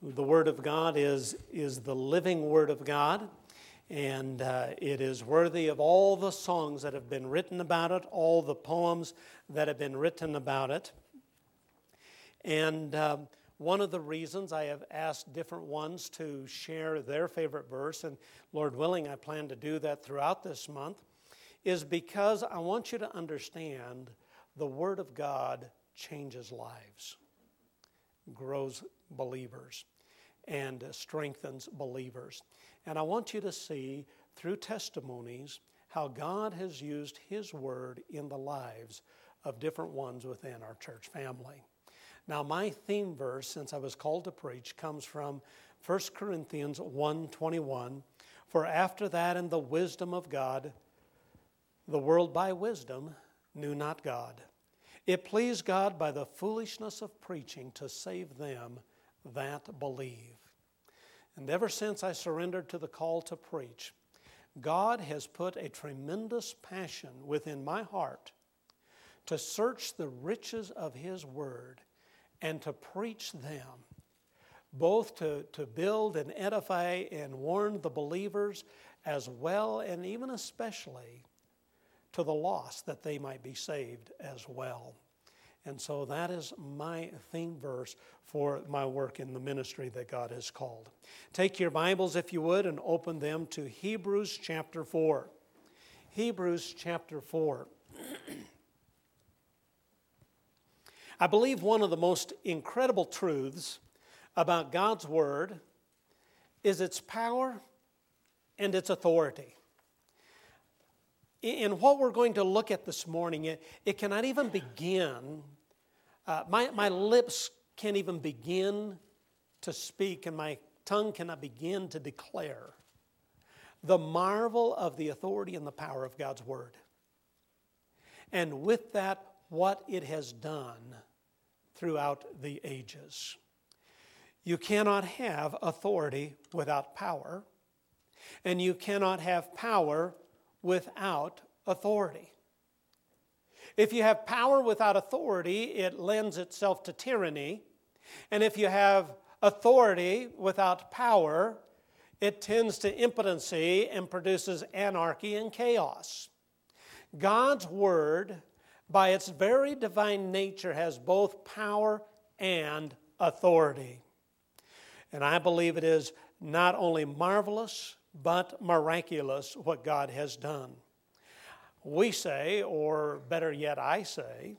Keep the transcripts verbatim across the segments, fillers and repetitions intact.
The Word of God is, is the living Word of God, and uh, it is worthy of all the songs that have been written about it, all the poems that have been written about it. And um, one of the reasons I have asked different ones to share their favorite verse, and Lord willing, I plan to do that throughout this month, is because I want you to understand the Word of God changes lives, grows believers, and strengthens believers. And I want you to see through testimonies how God has used His Word in the lives of different ones within our church family. Now, my theme verse, since I was called to preach, comes from First Corinthians one twenty-one. For after that in the wisdom of God, the world by wisdom knew not God. It pleased God by the foolishness of preaching to save them that believe. And ever since I surrendered to the call to preach, God has put a tremendous passion within my heart to search the riches of His Word and to preach them, both to, to build and edify and warn the believers, as well and even especially to the lost, that they might be saved as well. And so that is my theme verse for my work in the ministry that God has called. Take your Bibles, if you would, and open them to Hebrews chapter four. Hebrews chapter four. I believe one of the most incredible truths about God's Word is its power and its authority. In what we're going to look at this morning, it, it cannot even begin, uh, my, my lips can't even begin to speak, and my tongue cannot begin to declare the marvel of the authority and the power of God's Word. And with that, what it has done throughout the ages. You cannot have authority without power, and you cannot have power without authority. If you have power without authority, it lends itself to tyranny. And if you have authority without power, it tends to impotency and produces anarchy and chaos. God's Word, by its very divine nature, has both power and authority. And I believe it is not only marvelous, but miraculous what God has done. We say, or better yet I say,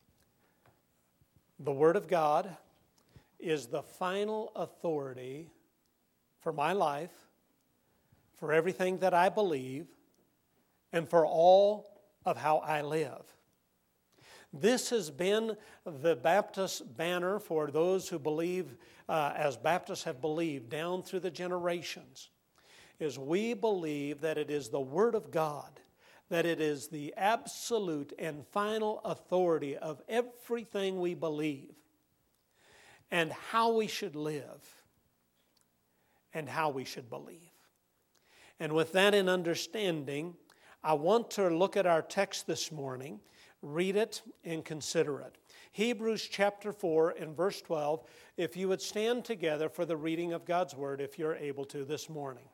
the Word of God is the final authority for my life, for everything that I believe, and for all of how I live. This has been the Baptist banner for those who believe uh, as Baptists have believed down through the generations. Is we believe that it is the Word of God, that it is the absolute and final authority of everything we believe, and how we should live, and how we should believe. And with that in understanding, I want to look at our text this morning, read it, and consider it. Hebrews chapter four and verse twelve, if you would stand together for the reading of God's Word, if you're able to this morning.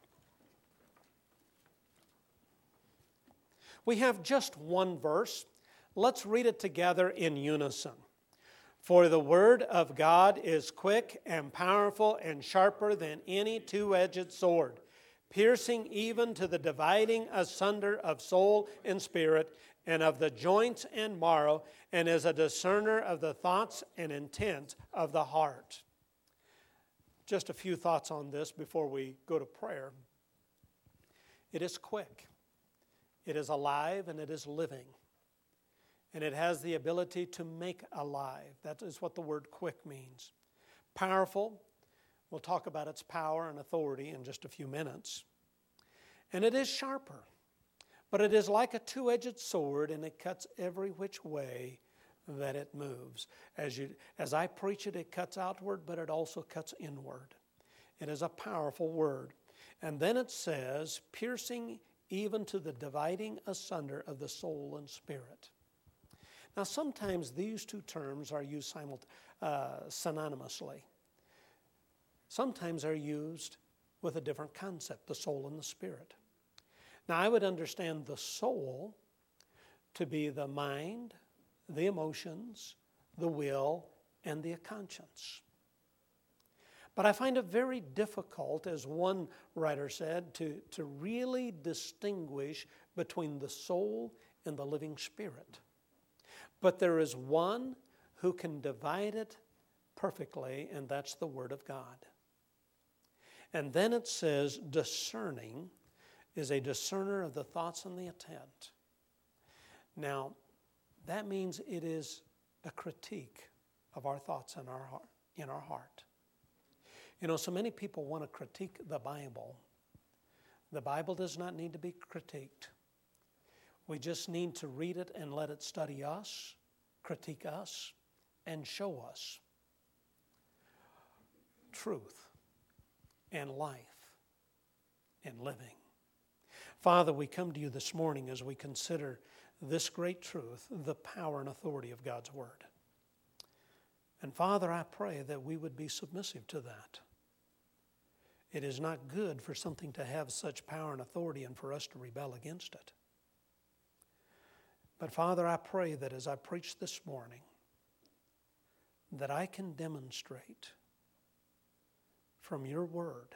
We have just one verse. Let's read it together in unison. For the Word of God is quick and powerful and sharper than any two-edged sword, piercing even to the dividing asunder of soul and spirit, and of the joints and marrow, and is a discerner of the thoughts and intent of the heart. Just a few thoughts on this before we go to prayer. It is quick. It is alive and it is living. And it has the ability to make alive. That is what the word quick means. Powerful. We'll talk about its power and authority in just a few minutes. And it is sharper. But it is like a two-edged sword, and it cuts every which way that it moves. As you, as I preach it, it cuts outward, but it also cuts inward. It is a powerful word. And then it says, piercing even to the dividing asunder of the soul and spirit. Now, sometimes these two terms are used simult- uh, synonymously. sometimes are used with a different concept, the soul and the spirit. Now, I would understand the soul to be the mind, the emotions, the will, and the conscience. But I find it very difficult, as one writer said, to, to really distinguish between the soul and the living spirit. But there is one who can divide it perfectly, and that's the Word of God. And then it says, discerning is a discerner of the thoughts and the intent. Now, that means it is a critique of our thoughts in our heart, in our heart. You know, so many people want to critique the Bible. The Bible does not need to be critiqued. We just need to read it and let it study us, critique us, and show us truth and life and living. Father, we come to you this morning as we consider this great truth, the power and authority of God's Word. And Father, I pray that we would be submissive to that. It is not good for something to have such power and authority and for us to rebel against it. But Father, I pray that as I preach this morning, that I can demonstrate from your Word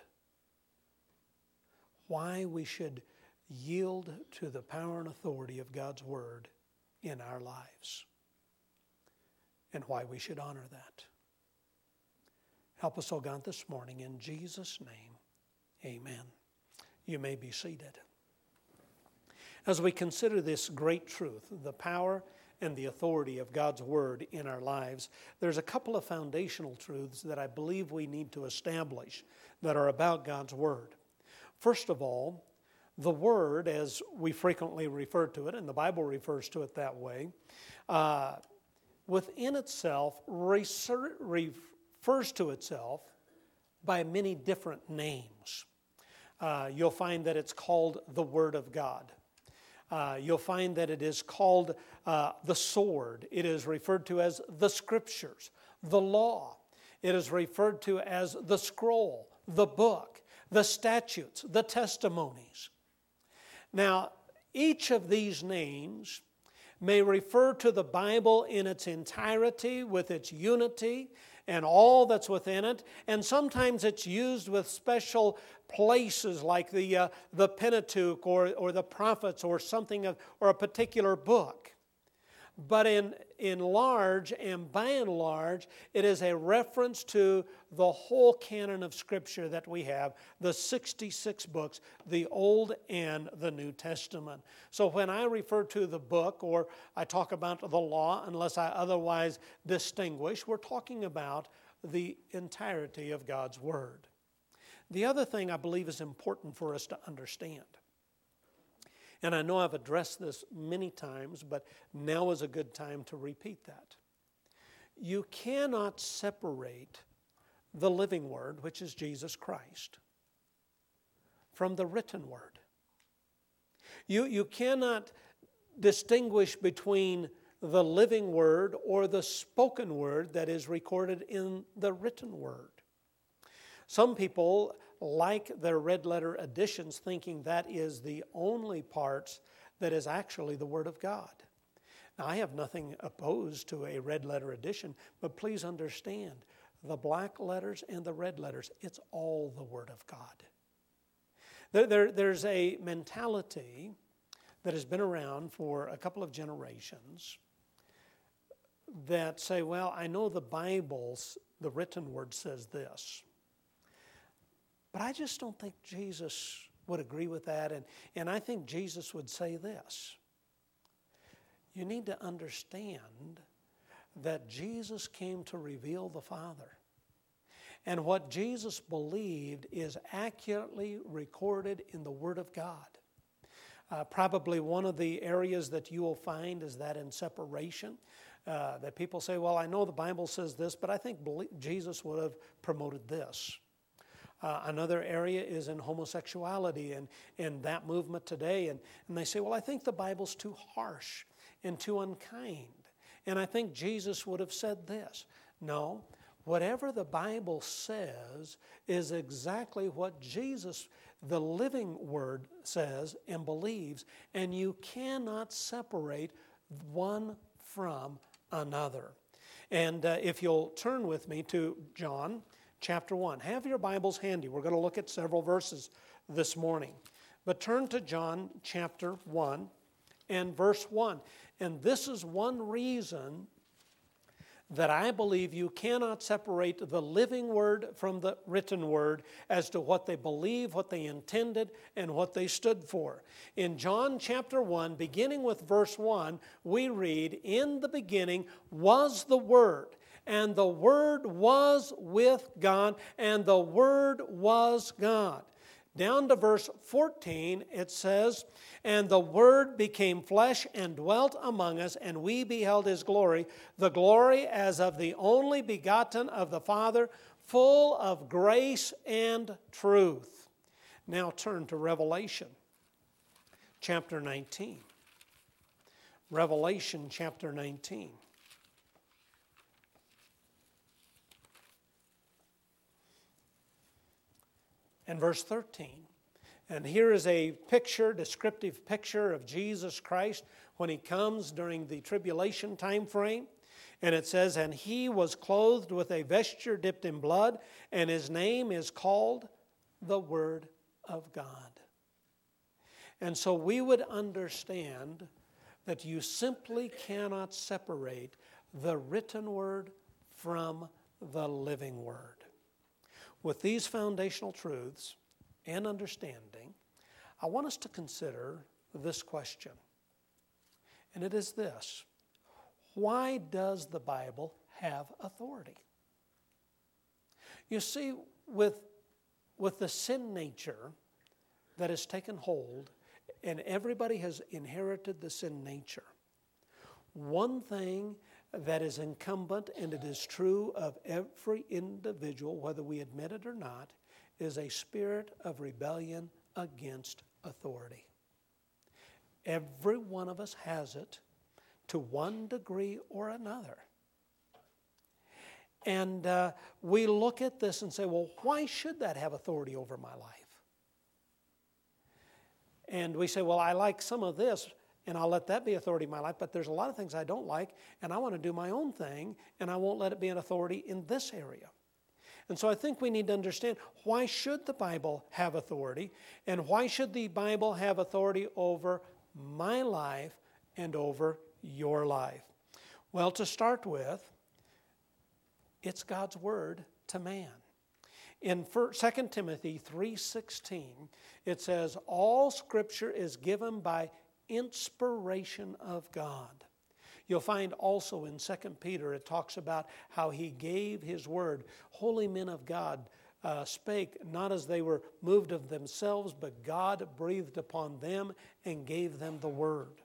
why we should yield to the power and authority of God's Word in our lives, and why we should honor that. Help us, O God, this morning. In Jesus' name, amen. You may be seated. As we consider this great truth, the power and the authority of God's Word in our lives, there's a couple of foundational truths that I believe we need to establish that are about God's Word. First of all, the Word, as we frequently refer to it, and the Bible refers to it that way, uh, within itself reser- refers to itself by many different names. Uh, you'll find that it's called the Word of God. Uh, you'll find that it is called uh, the sword. It is referred to as the Scriptures, the law. It is referred to as the scroll, the book, the statutes, the testimonies. Now, each of these names may refer to the Bible in its entirety, with its unity and all that's within it, and sometimes it's used with special places like the uh, the Pentateuch or or the prophets or something of, or a particular book. But in in large and by and large, it is a reference to the whole canon of Scripture that we have, the sixty-six books, the Old and the New Testament. So when I refer to the book or I talk about the law, unless I otherwise distinguish, we're talking about the entirety of God's Word. The other thing I believe is important for us to understand, and I know I've addressed this many times, but now is a good time to repeat that. You cannot separate the living Word, which is Jesus Christ, from the written Word. You, you cannot distinguish between the living Word or the spoken Word that is recorded in the written Word. Some people like their red letter editions, thinking that is the only parts that is actually the Word of God. Now, I have nothing opposed to a red letter edition, but please understand, the black letters and the red letters, it's all the Word of God. There, there, there's a mentality that has been around for a couple of generations that say, well, I know the Bible's, the written Word says this. But I just don't think Jesus would agree with that, and, and I think Jesus would say this. You need to understand that Jesus came to reveal the Father. And what Jesus believed is accurately recorded in the Word of God. Uh, probably one of the areas that you will find is that in separation, uh, that people say, well, I know the Bible says this, but I think Jesus would have promoted this. Uh, another area is in homosexuality and, and that movement today. And, and they say, well, I think the Bible's too harsh and too unkind. And I think Jesus would have said this. No, whatever the Bible says is exactly what Jesus, the living Word, says and believes, and you cannot separate one from another. And uh, if you'll turn with me to John chapter one. Have your Bibles handy. We're going to look at several verses this morning. But turn to John chapter one and verse one. And this is one reason that I believe you cannot separate the living Word from the written Word as to what they believe, what they intended, and what they stood for. In John chapter one, beginning with verse one, we read, "In the beginning was the Word, and the Word was with God, and the Word was God." Down to verse fourteen, it says, "And the Word became flesh and dwelt among us, and we beheld His glory, the glory as of the only begotten of the Father, full of grace and truth." Now turn to Revelation chapter nineteen. Revelation chapter nineteen. And verse thirteen. And here is a picture, descriptive picture of Jesus Christ when He comes during the tribulation time frame. And it says, "And He was clothed with a vesture dipped in blood, and His name is called the Word of God." And so we would understand that you simply cannot separate the written Word from the living Word. With these foundational truths and understanding, I want us to consider this question. And it is this: why does the Bible have authority? You see, with, with the sin nature that has taken hold, and everybody has inherited the sin nature, one thing that is incumbent, and it is true of every individual, whether we admit it or not, is a spirit of rebellion against authority. Every one of us has it to one degree or another. And uh, we look at this and say, well, why should that have authority over my life? And we say, well, I like some of this, and I'll let that be authority in my life, but there's a lot of things I don't like, and I want to do my own thing, and I won't let it be an authority in this area. And so I think we need to understand, why should the Bible have authority, and why should the Bible have authority over my life and over your life? Well, to start with, it's God's Word to man. In Second Timothy three sixteen, it says, "All Scripture is given by inspiration of God." You'll find also in Second Peter, it talks about how He gave His word. Holy men of God uh, spake, not as they were moved of themselves, but God breathed upon them and gave them the word.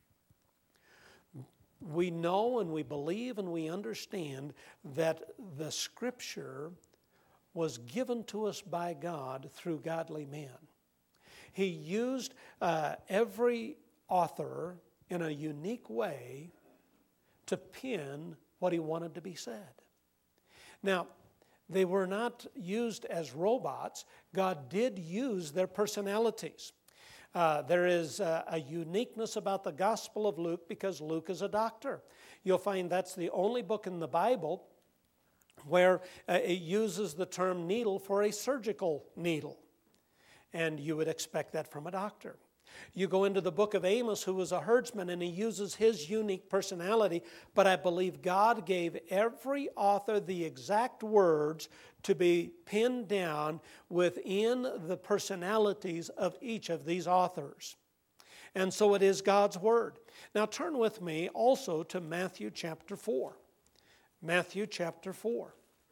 We know and we believe and we understand that the Scripture was given to us by God through godly men. He used uh, every author in a unique way to pen what he wanted to be said. Now, they were not used as robots. God did use their personalities. Uh, there is a, a uniqueness about the Gospel of Luke because Luke is a doctor. You'll find that's the only book in the Bible where uh, it uses the term needle for a surgical needle. And you would expect that from a doctor. You go into the book of Amos, who was a herdsman, and he uses his unique personality, but I believe God gave every author the exact words to be pinned down within the personalities of each of these authors. And so it is God's Word. Now turn with me also to Matthew chapter four. Matthew chapter four.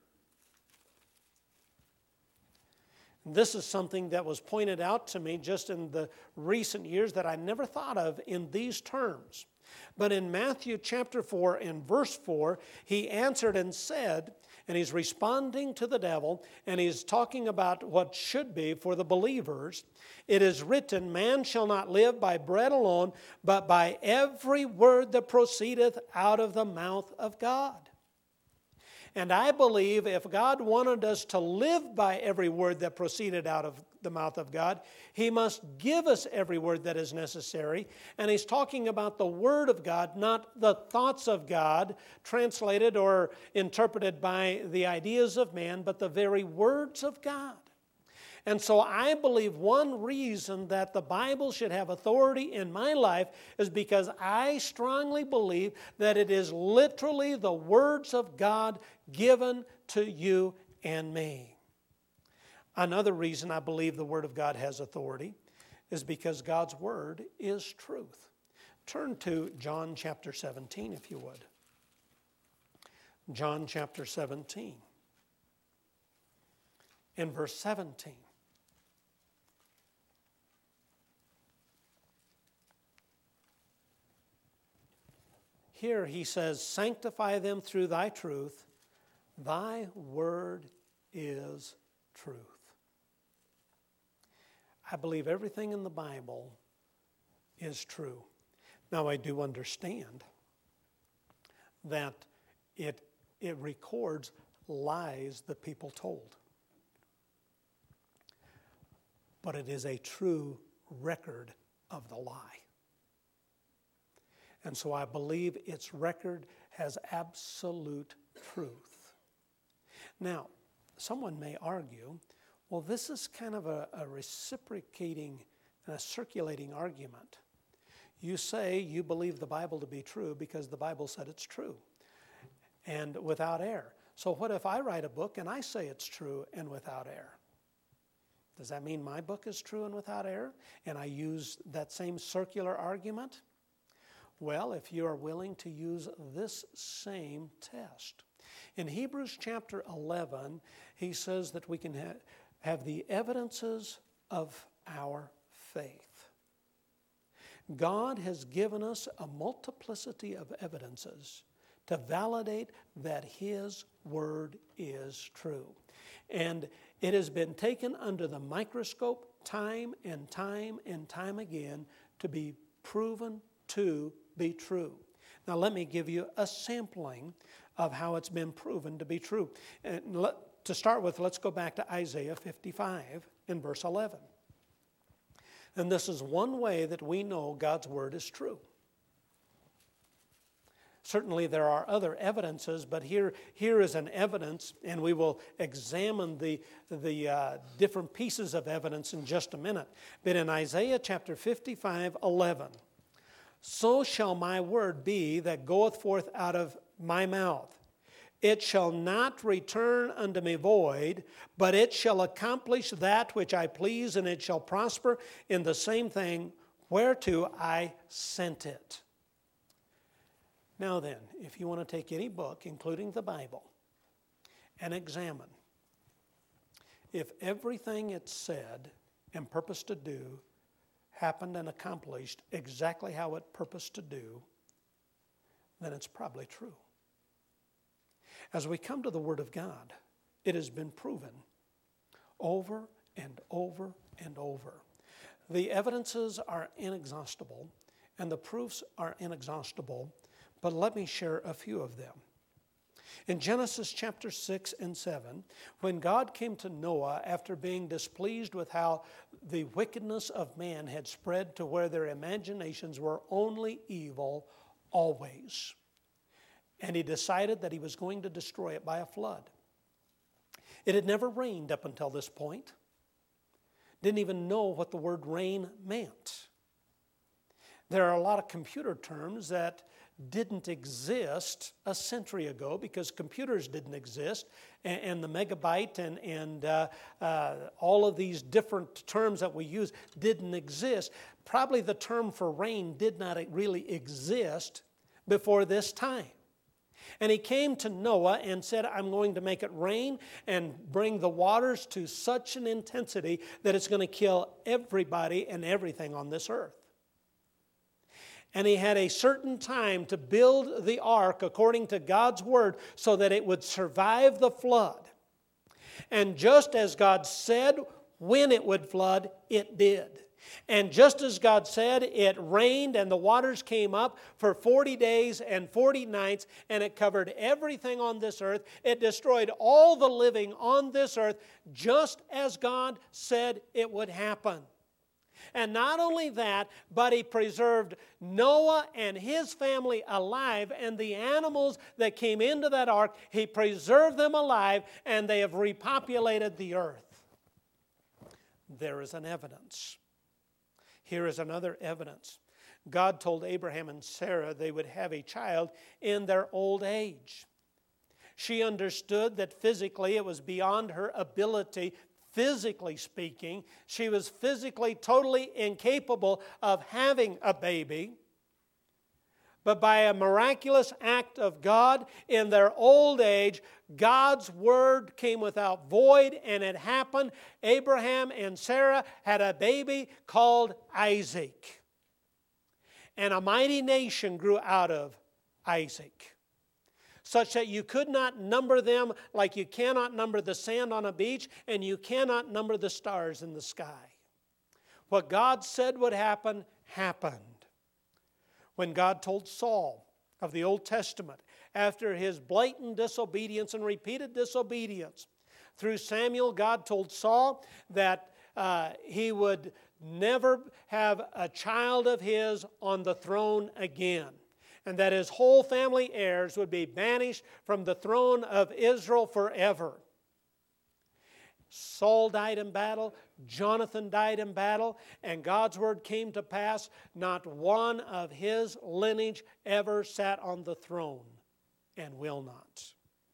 This is something that was pointed out to me just in the recent years that I never thought of in these terms. But in Matthew chapter four and verse four, he answered and said, and he's responding to the devil, and he's talking about what should be for the believers. It is written, "Man shall not live by bread alone, but by every word that proceedeth out of the mouth of God." And I believe if God wanted us to live by every word that proceeded out of the mouth of God, He must give us every word that is necessary. And He's talking about the Word of God, not the thoughts of God, translated or interpreted by the ideas of man, but the very words of God. And so I believe one reason that the Bible should have authority in my life is because I strongly believe that it is literally the words of God given to you and me. Another reason I believe the Word of God has authority is because God's Word is truth. Turn to John chapter seventeen, if you would. John chapter seventeen. In verse seventeen. Here he says, sanctify them through thy truth. Thy word is truth. I believe everything in the Bible is true. Now I do understand that it, it records lies that people told. But it is a true record of the lie. And so I believe its record has absolute truth. Now, someone may argue, well, this is kind of a, a reciprocating and a circulating argument. You say you believe the Bible to be true because the Bible said it's true and without error. So what if I write a book and I say it's true and without error? Does that mean my book is true and without error? And I use that same circular argument? Well, if you are willing to use this same test. In Hebrews chapter eleven, he says that we can ha- have the evidences of our faith. God has given us a multiplicity of evidences to validate that His Word is true. And it has been taken under the microscope time and time and time again to be proven to be true. Now let me give you a sampling of how it's been proven to be true. And let, to start with, let's go back to Isaiah fifty-five in verse eleven. And this is one way that we know God's Word is true. Certainly there are other evidences, but here, here is an evidence, and we will examine the, the uh, different pieces of evidence in just a minute. But in Isaiah chapter fifty-five, eleven, so shall my word be that goeth forth out of my mouth. It shall not return unto me void, but it shall accomplish that which I please, and it shall prosper in the same thing whereto I sent it. Now then, if you want to take any book, including the Bible, and examine if everything it said and purposed to do happened and accomplished exactly how it purposed to do, then it's probably true. As we come to the Word of God, it has been proven over and over and over. The evidences are inexhaustible, and the proofs are inexhaustible, but let me share a few of them. In Genesis chapter six and seven, when God came to Noah after being displeased with how the wickedness of man had spread to where their imaginations were only evil always, and he decided that he was going to destroy it by a flood. It had never rained up until this point. Didn't even know what the word rain meant. There are a lot of computer terms that didn't exist a century ago because computers didn't exist, and, and the megabyte and, and uh, uh, all of these different terms that we use didn't exist. Probably the term for rain did not really exist before this time. And he came to Noah and said, I'm going to make it rain and bring the waters to such an intensity that it's going to kill everybody and everything on this earth. And he had a certain time to build the ark according to God's word so that it would survive the flood. And just as God said when it would flood, it did. And just as God said, it rained and the waters came up for forty days and forty nights, and it covered everything on this earth. It destroyed all the living on this earth, just as God said it would happen. And not only that, but He preserved Noah and his family alive, and the animals that came into that ark, He preserved them alive, and they have repopulated the earth. There is an evidence. Here is another evidence. God told Abraham and Sarah they would have a child in their old age. She understood that physically it was beyond her ability, physically speaking. She was physically totally incapable of having a baby. But by a miraculous act of God, in their old age, God's word came without void, and it happened. Abraham and Sarah had a baby called Isaac. And a mighty nation grew out of Isaac, such that you could not number them like you cannot number the sand on a beach, and you cannot number the stars in the sky. What God said would happen, happened. When God told Saul of the Old Testament, after his blatant disobedience and repeated disobedience, through Samuel, God told Saul that uh, he would never have a child of his on the throne again, and that his whole family heirs would be banished from the throne of Israel forever. Saul died in battle, Jonathan died in battle, and God's word came to pass. Not one of his lineage ever sat on the throne, and will not.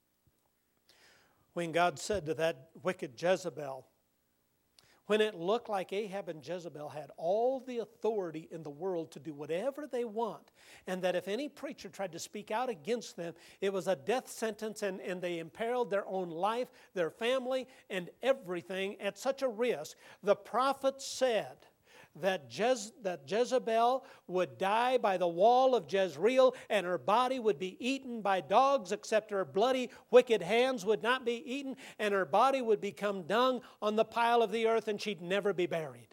When God said to that wicked Jezebel, when it looked like Ahab and Jezebel had all the authority in the world to do whatever they want, and that if any preacher tried to speak out against them, it was a death sentence, and, and they imperiled their own life, their family, and everything at such a risk, the prophet said that, Jez, that Jezebel would die by the wall of Jezreel, and her body would be eaten by dogs, except her bloody, wicked hands would not be eaten, and her body would become dung on the pile of the earth, and she'd never be buried.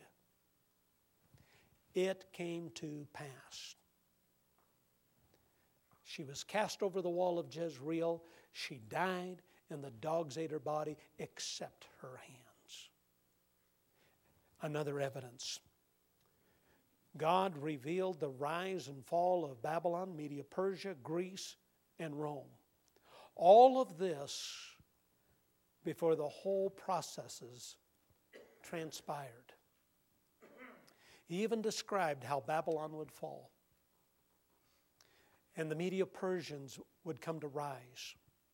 It came to pass. She was cast over the wall of Jezreel. She died, and the dogs ate her body, except her hands. Another evidence. God revealed the rise and fall of Babylon, Media-Persia, Greece, and Rome. All of this before the whole processes transpired. He even described how Babylon would fall, and the Medio-Persians would come to rise.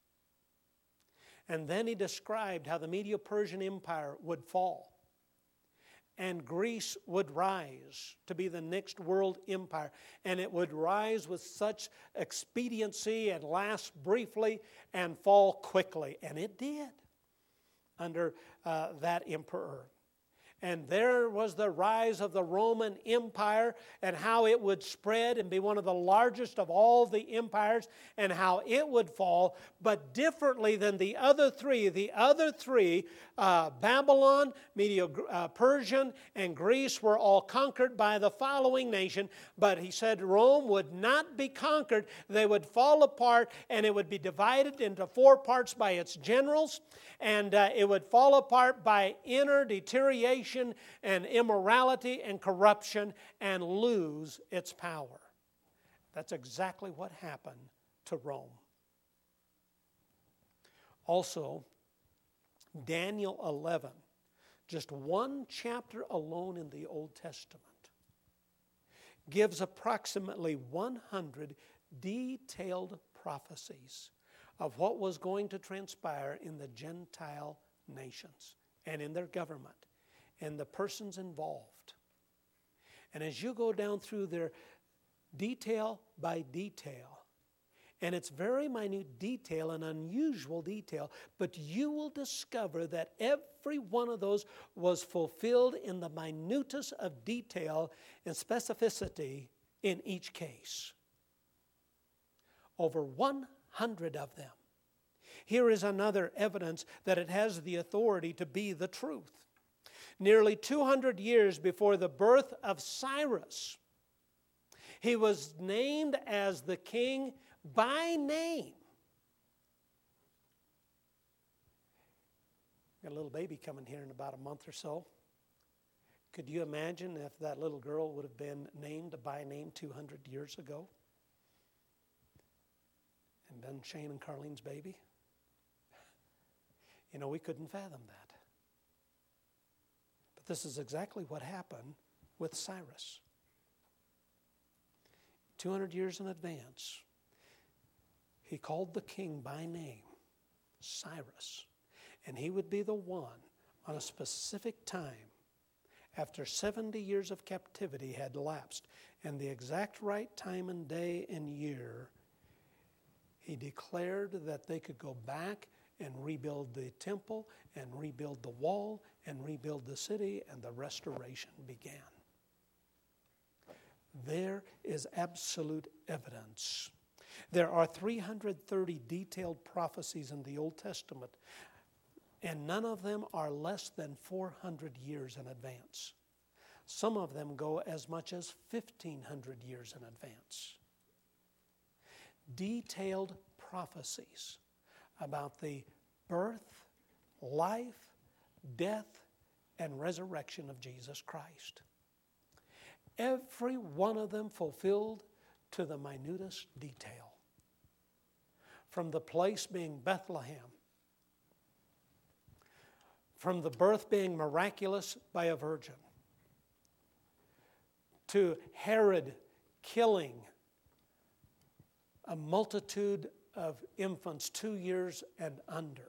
And then he described how the Medio-Persian Empire would fall, and Greece would rise to be the next world empire. And it would rise with such expediency and last briefly and fall quickly. And it did under uh, that emperor. And there was the rise of the Roman Empire, and how it would spread and be one of the largest of all the empires, and how it would fall, but differently than the other three. The other three, uh, Babylon, Medo-Persian, uh, and Greece, were all conquered by the following nation. But he said Rome would not be conquered. They would fall apart, and it would be divided into four parts by its generals, and uh, it would fall apart by inner deterioration and immorality and corruption, and lose its power. That's exactly what happened to Rome. Also, Daniel eleven, just one chapter alone in the Old Testament, gives approximately one hundred detailed prophecies of what was going to transpire in the Gentile nations and in their government and the persons involved. And as you go down through their detail by detail, and it's very minute detail and unusual detail, but you will discover that every one of those was fulfilled in the minutest of detail and specificity in each case. Over one hundred of them. Here is another evidence that it has the authority to be the truth. nearly two hundred years before the birth of Cyrus, he was named as the king by name. Got a little baby coming here in about a month or so. Could you imagine if that little girl would have been named by name two hundred years ago? And been Shane and Carlene's baby? You know, we couldn't fathom that. But this is exactly what happened with Cyrus. two hundred years in advance, he called the king by name, Cyrus. And he would be the one on a specific time, after seventy years of captivity had lapsed, and the exact right time and day and year, he declared that they could go back and rebuild the temple and rebuild the wall and rebuild the city, and the restoration began. There is absolute evidence. There are three hundred thirty detailed prophecies in the Old Testament, and none of them are less than four hundred years in advance. Some of them go as much as fifteen hundred years in advance. Detailed prophecies about the birth, life, death, and resurrection of Jesus Christ. Every one of them fulfilled to the minutest detail. From the place being Bethlehem, from the birth being miraculous by a virgin, to Herod killing a multitude of infants two years and under.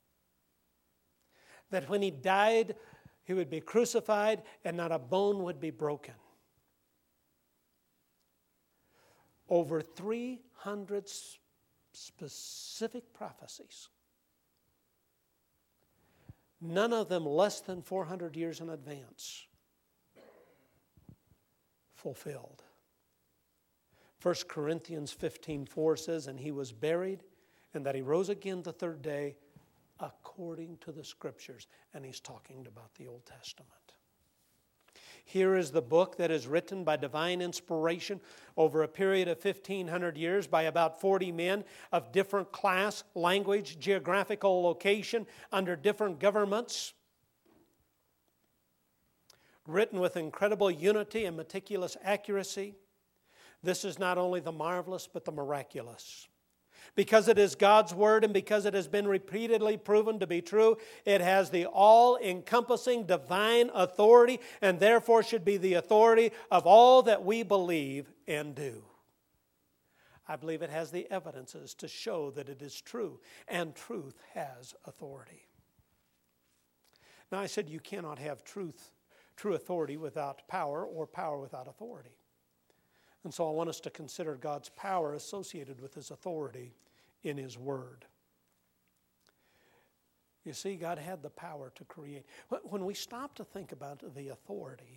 That when he died, he would be crucified and not a bone would be broken. Over three hundred specific prophecies. None of them less than four hundred years in advance. Fulfilled. First Corinthians fifteen four says, and he was buried, and that he rose again the third day according to the Scriptures. And he's talking about the Old Testament. Here is the book that is written by divine inspiration over a period of fifteen hundred years by about forty men of different class, language, geographical location, under different governments. Written with incredible unity and meticulous accuracy. This is not only the marvelous, but the miraculous. Because it is God's Word and because it has been repeatedly proven to be true, it has the all-encompassing divine authority and therefore should be the authority of all that we believe and do. I believe it has the evidences to show that it is true, and truth has authority. Now, I said you cannot have truth, true authority without power, or power without authority. And so I want us to consider God's power associated with His authority in His Word. You see, God had the power to create. When we stop to think about the authority,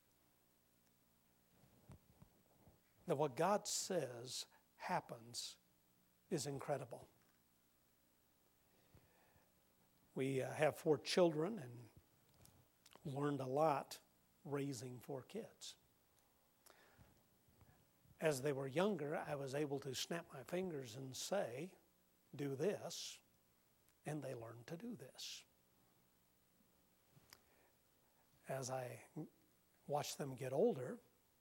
that what God says happens is incredible. We uh, have four children and learned a lot raising four kids. As they were younger, I was able to snap my fingers and say, do this, and they learned to do this. As I watched them get older,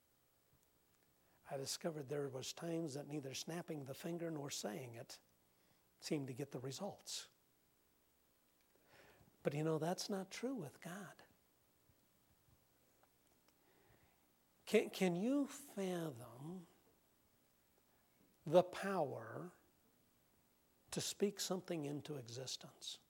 I discovered there was times that neither snapping the finger nor saying it seemed to get the results. But you know, that's not true with God. Can, can you fathom the power to speak something into existence?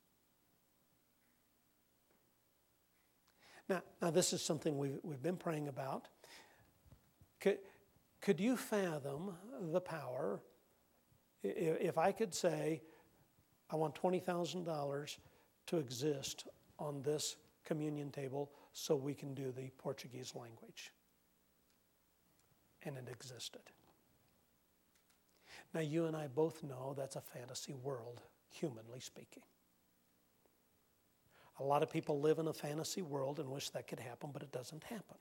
Now, now this is something we've, we've been praying about. Could, could you fathom the power if I could say, I want twenty thousand dollars to exist on this communion table so we can do the Portuguese language? And it existed. Now, you and I both know that's a fantasy world, humanly speaking. A lot of people live in a fantasy world and wish that could happen, but it doesn't happen.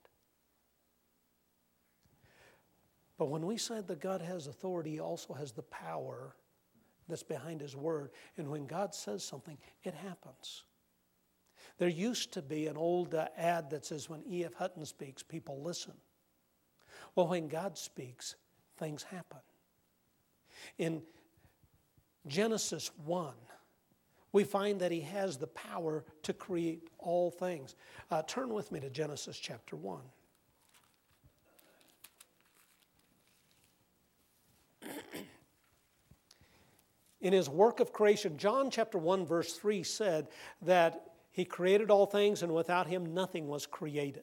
But when we said that God has authority, He also has the power that's behind His word. And when God says something, it happens. There used to be an old uh, ad that says, when E F Hutton speaks, people listen. Well, when God speaks, things happen. In Genesis one, we find that He has the power to create all things. Uh, turn with me to Genesis chapter one. In His work of creation, John chapter one verse three said that He created all things and without Him nothing was created.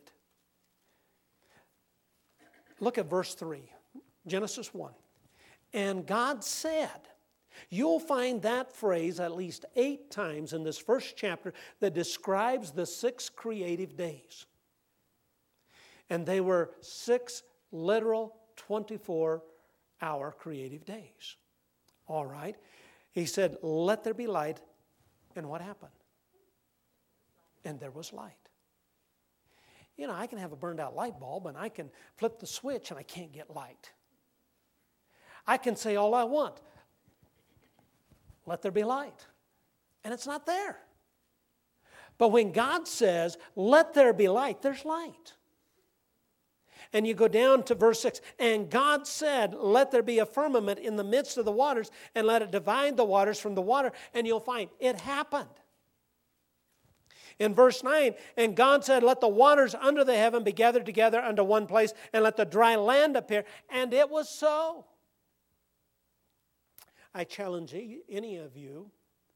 Look at verse three, Genesis one. And God said, you'll find that phrase at least eight times in this first chapter that describes the six creative days. And they were six literal twenty-four hour creative days. All right. He said, let there be light. And what happened? And there was light. You know, I can have a burned out light bulb and I can flip the switch and I can't get light. I can say all I want. Let there be light. And it's not there. But when God says, let there be light, there's light. And you go down to verse six. And God said, let there be a firmament in the midst of the waters, and let it divide the waters from the water. And you'll find it happened. In verse nine, and God said, let the waters under the heaven be gathered together unto one place, and let the dry land appear. And it was so. I challenge any of you,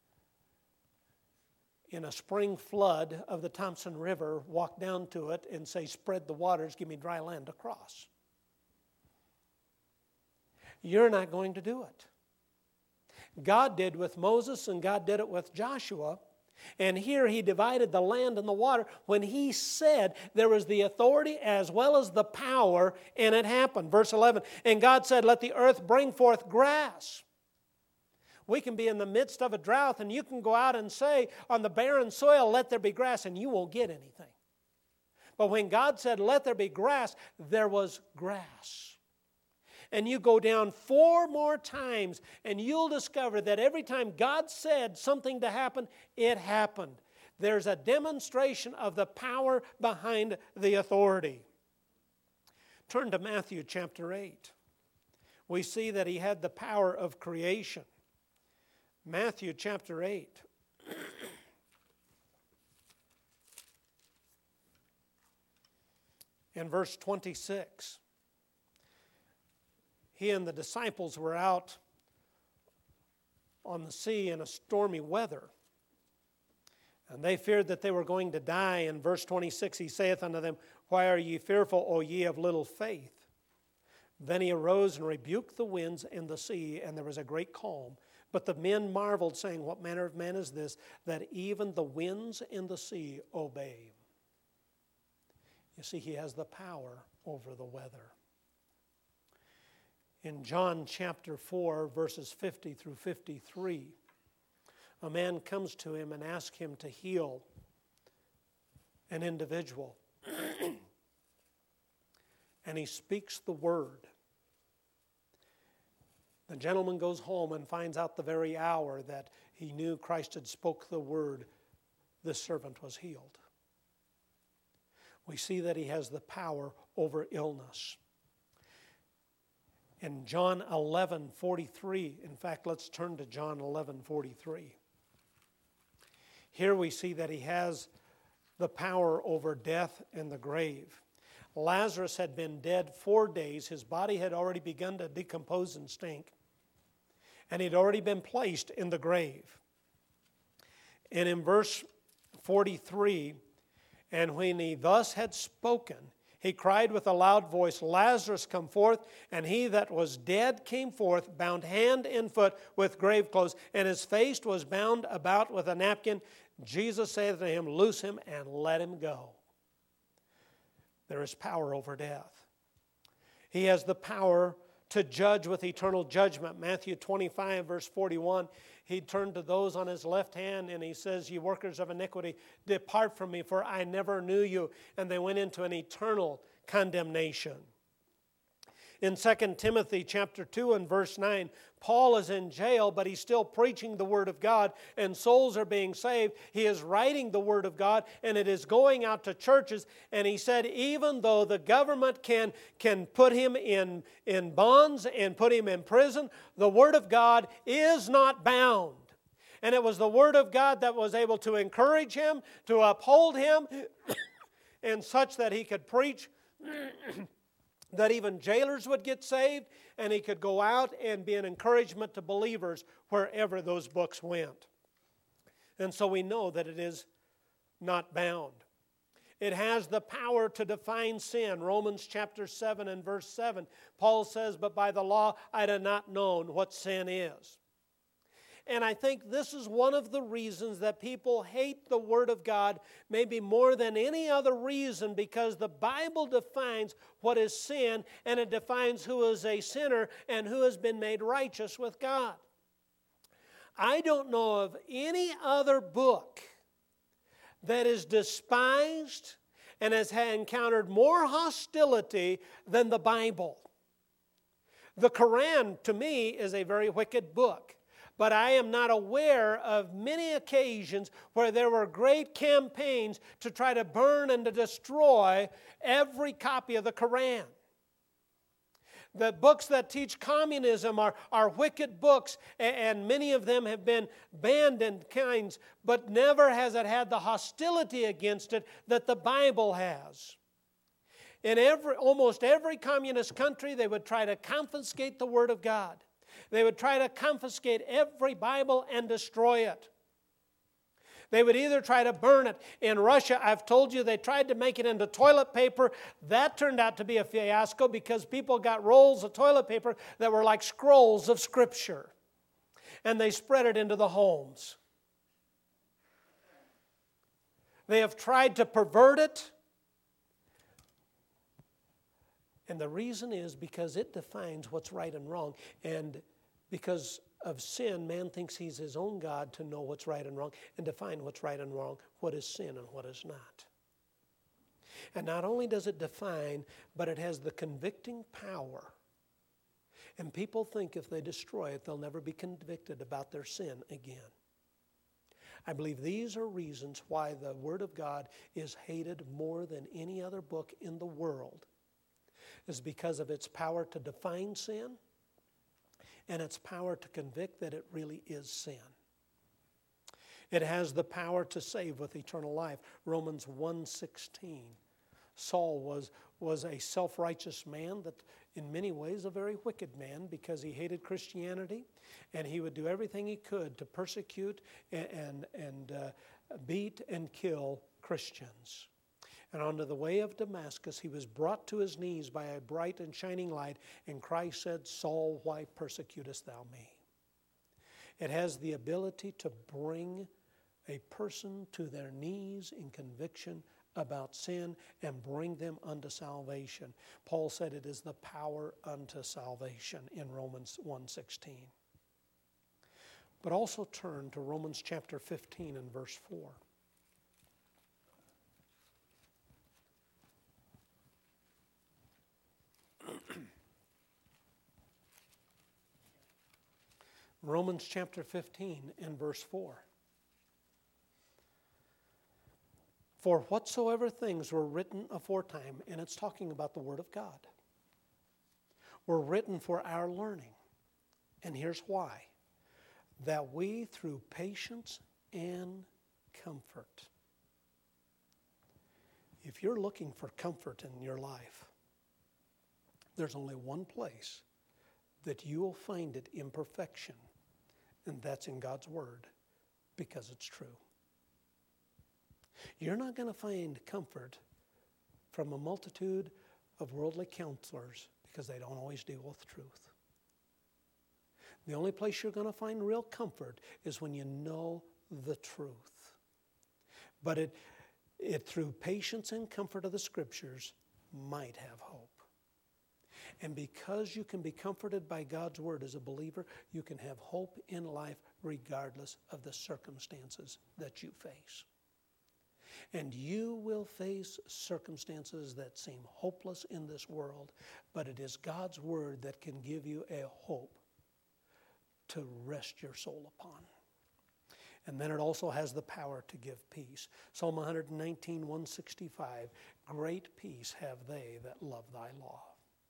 in a spring flood of the Thompson River, walk down to it and say, spread the waters, give me dry land to cross. You're not going to do it. God did with Moses and God did it with Joshua. And here He divided the land and the water when He said there was the authority as well as the power, and it happened. Verse eleven, and God said, let the earth bring forth grass. We can be in the midst of a drought and you can go out and say, on the barren soil, let there be grass, and you won't get anything. But when God said, let there be grass, there was grass. And you go down four more times and you'll discover that every time God said something to happen, it happened. There's a demonstration of the power behind the authority. Turn to Matthew chapter eight. We see that He had the power of creation. Matthew chapter eight. In verse twenty-six. He and the disciples were out on the sea in a stormy weather. And they feared that they were going to die. In verse twenty-six, He saith unto them, why are ye fearful, O ye of little faith? Then He arose and rebuked the winds and the sea, and there was a great calm. But the men marveled, saying, what manner of man is this, that even the winds and the sea obey Him? You see, He has the power over the weather. In John chapter four, verses fifty through fifty-three, a man comes to Him and asks Him to heal an individual. And He speaks the word. The gentleman goes home and finds out the very hour that he knew Christ had spoke the word, this servant was healed. We see that He has the power over illness. In John eleven forty-three, in fact, let's turn to John eleven forty-three. Here we see that He has the power over death and the grave. Lazarus had been dead four days. His body had already begun to decompose and stink. And he'd already been placed in the grave. And in verse forty-three, and when he thus had spoken, he cried with a loud voice, Lazarus, come forth. And he that was dead came forth, bound hand and foot with grave clothes, and his face was bound about with a napkin. Jesus saith to him, loose him and let him go. There is power over death. He has the power to judge with eternal judgment. Matthew twenty-five, verse forty-one, he turned to those on his left hand and he says, "Ye workers of iniquity, depart from me, for I never knew you." And they went into an eternal condemnation. In Second Timothy chapter two and verse nine, Paul is in jail, but he's still preaching the Word of God, and souls are being saved. He is writing the Word of God, and it is going out to churches. And he said, even though the government can, can put him in, in bonds and put him in prison, the Word of God is not bound. And it was the Word of God that was able to encourage him, to uphold him, and such that he could preach that even jailers would get saved, and he could go out and be an encouragement to believers wherever those books went. And so we know that it is not bound. It has the power to define sin. Romans chapter seven and verse seven, Paul says, "But by the law I had not known what sin is." And I think this is one of the reasons that people hate the Word of God, maybe more than any other reason, because the Bible defines what is sin, and it defines who is a sinner and who has been made righteous with God. I don't know of any other book that is despised and has encountered more hostility than the Bible. The Quran, to me, is a very wicked book. But I am not aware of many occasions where there were great campaigns to try to burn and to destroy every copy of the Quran. The books that teach communism are, are wicked books, and many of them have been banned in kinds, but never has it had the hostility against it that the Bible has. In every, almost every communist country, they would try to confiscate the Word of God. They would try to confiscate every Bible and destroy it. They would either try to burn it. In Russia, I've told you, they tried to make it into toilet paper. That turned out to be a fiasco because people got rolls of toilet paper that were like scrolls of Scripture. And they spread it into the homes. They have tried to pervert it. And the reason is because it defines what's right and wrong. And because of sin, man thinks he's his own God to know what's right and wrong and define what's right and wrong, what is sin and what is not. And not only does it define, but it has the convicting power. And people think if they destroy it, they'll never be convicted about their sin again. I believe these are reasons why the Word of God is hated more than any other book in the world. Is because of its power to define sin and its power to convict that it really is sin. It has the power to save with eternal life. Romans one sixteen. Saul was, was a self-righteous man, that in many ways a very wicked man, because he hated Christianity, and he would do everything he could to persecute and, and, and uh, beat and kill Christians. And unto the way of Damascus he was brought to his knees by a bright and shining light, and Christ said, "Saul, why persecutest thou me?" It has the ability to bring a person to their knees in conviction about sin and bring them unto salvation. Paul said it is the power unto salvation in Romans one sixteen. But also turn to Romans chapter fifteen and verse four. Romans chapter fifteen and verse four. For whatsoever things were written aforetime, and it's talking about the Word of God, were written for our learning. And here's why. That we through patience and comfort. If you're looking for comfort in your life, there's only one place that you will find it in perfection, and that's in God's Word, because it's true. You're not going to find comfort from a multitude of worldly counselors, because they don't always deal with truth. The only place you're going to find real comfort is when you know the truth. But it, it through patience and comfort of the Scriptures, might have hope. And because you can be comforted by God's word as a believer, you can have hope in life regardless of the circumstances that you face. And you will face circumstances that seem hopeless in this world, but it is God's word that can give you a hope to rest your soul upon. And then it also has the power to give peace. Psalm one nineteen, one sixty-five, great peace have they that love thy law.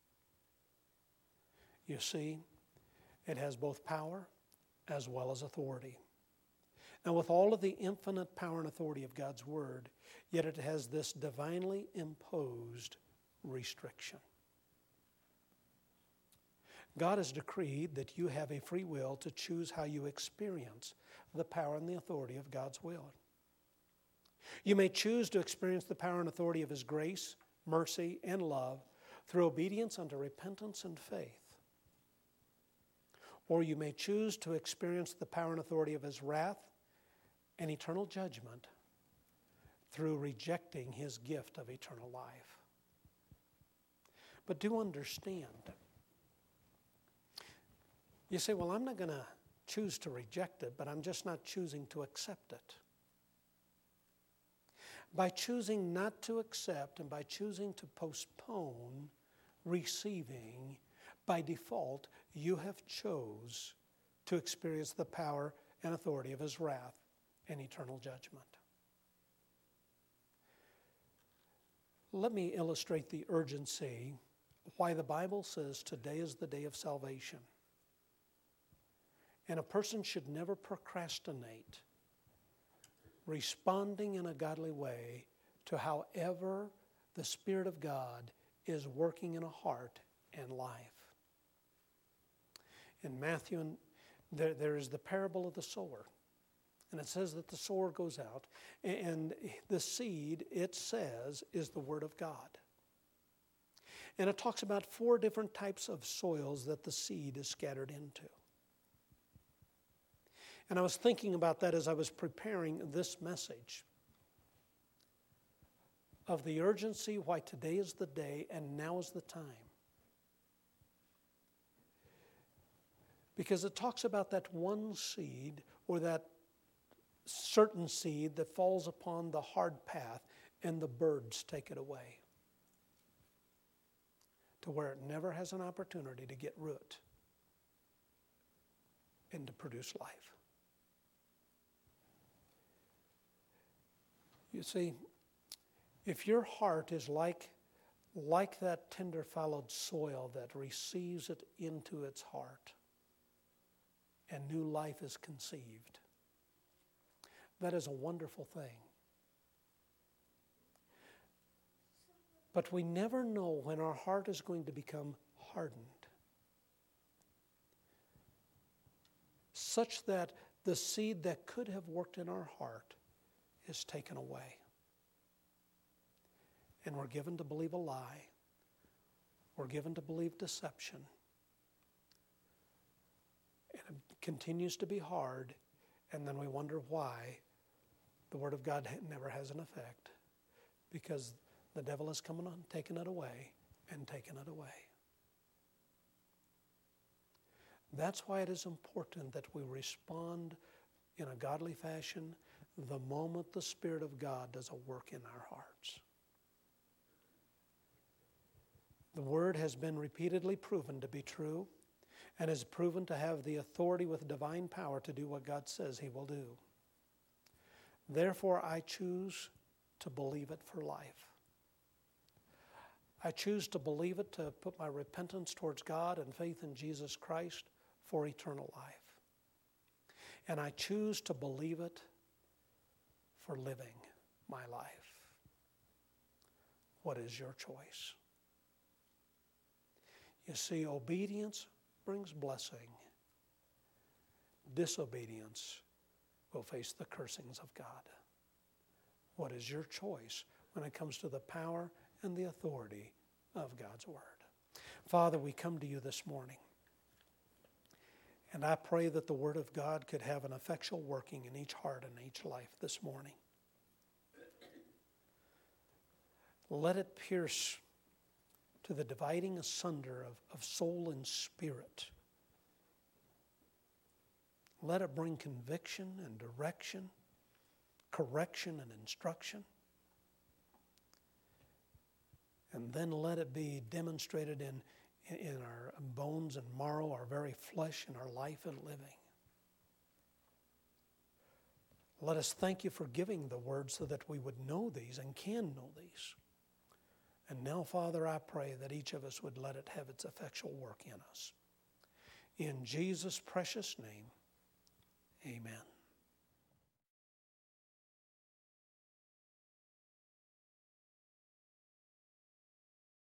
You see, it has both power as well as authority. Now, with all of the infinite power and authority of God's word, yet it has this divinely imposed restriction. God has decreed that you have a free will to choose how you experience the power and the authority of God's will. You may choose to experience the power and authority of His grace, mercy, and love through obedience unto repentance and faith. Or you may choose to experience the power and authority of His wrath and eternal judgment through rejecting His gift of eternal life. But do understand, you say, well, I'm not going to choose to reject it, but I'm just not choosing to accept it. By choosing not to accept and by choosing to postpone receiving, by default, you have chose to experience the power and authority of His wrath and eternal judgment. Let me illustrate the urgency why the Bible says today is the day of salvation. And a person should never procrastinate responding in a godly way to however the Spirit of God is working in a heart and life. In Matthew, there, there is the parable of the sower. And it says that the sower goes out, and the seed, it says, is the Word of God. And it talks about four different types of soils that the seed is scattered into. And I was thinking about that as I was preparing this message of the urgency why today is the day and now is the time. Because it talks about that one seed or that certain seed that falls upon the hard path and the birds take it away to where it never has an opportunity to get root and to produce life. You see, if your heart is like, like that tender fallowed soil that receives it into its heart and new life is conceived, that is a wonderful thing. But we never know when our heart is going to become hardened, such that the seed that could have worked in our heart is taken away. And we're given to believe a lie. We're given to believe deception. And it continues to be hard, and then we wonder why the Word of God never has an effect. Because the devil has come on, taken it away, and taken it away. That's why it is important that we respond in a godly fashion the moment the Spirit of God does a work in our hearts. The Word has been repeatedly proven to be true and is proven to have the authority with divine power to do what God says He will do. Therefore, I choose to believe it for life. I choose to believe it to put my repentance towards God and faith in Jesus Christ for eternal life. And I choose to believe it for living my life. What is your choice? You see, obedience brings blessing. Disobedience will face the cursings of God. What is your choice when it comes to the power and the authority of God's Word? Father, we come to you this morning, and I pray that the Word of God could have an effectual working in each heart and each life this morning. Let it pierce to the dividing asunder of, of soul and spirit. Let it bring conviction and direction, correction and instruction. And then let it be demonstrated in, in our bones and marrow, our very flesh, in our life and living. Let us thank you for giving the word so that we would know these and can know these. And now, Father, I pray that each of us would let it have its effectual work in us. In Jesus' precious name, amen.